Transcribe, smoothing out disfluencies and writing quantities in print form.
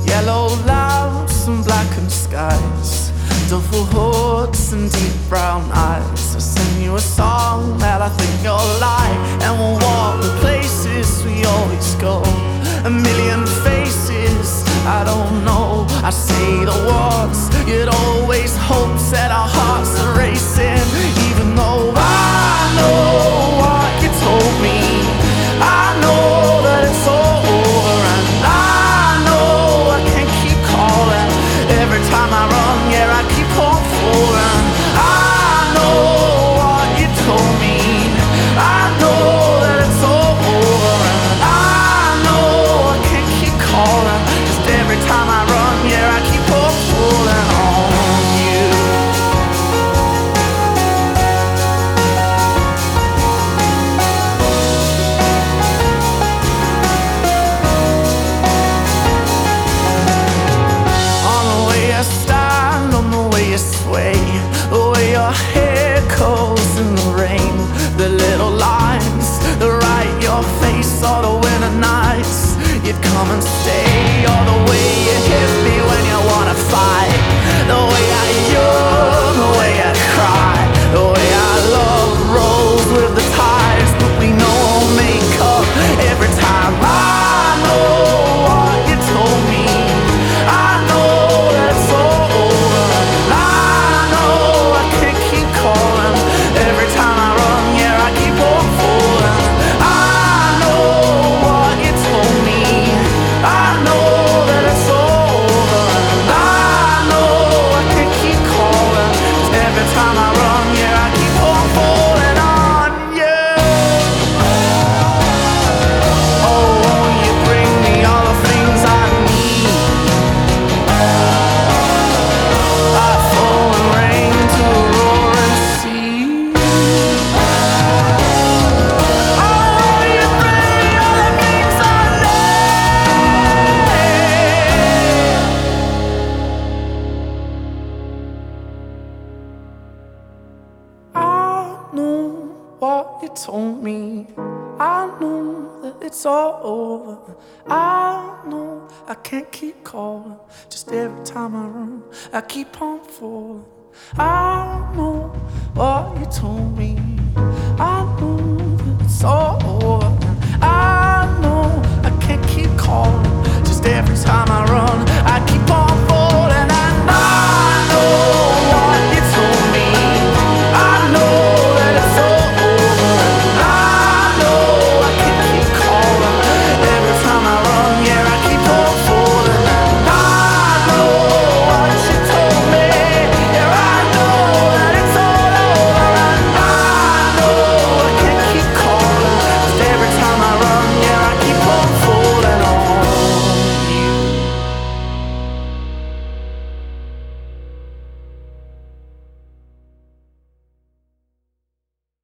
Yellow lamps and blackened skies, duffel hoods and deep brown eyes. I'll sing you a song that I think you'll like, and we'll walk the places we always go. A million faces, I don't know. I say the words you'd always hope, set our hearts are racing. Even though I know what you told me, I know that it's all over, and I know I can't keep calling. Every time I run, yeah, I keep on falling. I know what you told me, I know that it's all over, and I know I can't keep calling. Just every time I run, yeah, I keep on falling on you. On the way you stand, on the way you sway, the way your hair curls in the rain, the little lines that write your face, all the winter nights you'd come and stay, all the way you hit me when you wanna fight, the way I yearn, the way I cry, the way I love rolls with the tides, but we know we'll make up every time. I know what you told me, I know that it's all over, and I know I can't keep calling. Every time I run, yeah, I keep on falling. I know what you told me, I know that it's all over, and I know I can't keep calling. 'Cause every time I run, yeah, I keep on falling on you. Oh, won't you bring me all the things I need, like falling rain to a roaring sea? Oh, won't you bring me all the things I need? I know what you told me, I know that it's all over, I know I can't keep calling. Just every time I run, I keep on falling. I know what you told me, I know that it's all over.